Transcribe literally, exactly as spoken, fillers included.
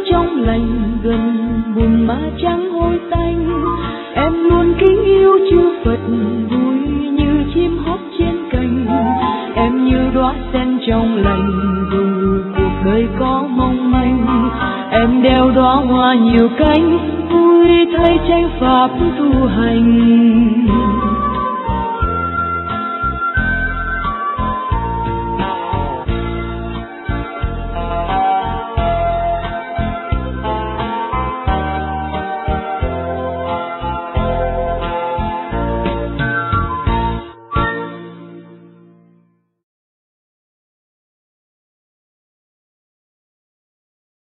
trong lành, gần buồn mà chẳng hôi tanh. Em luôn kính yêu chư Phật, vui như chim hót trên cành. Em như đóa sen trong lành, dù cuộc đời có mong manh. Em đeo đóa hoa nhiều cánh, vui thay tranh pháp tu hành.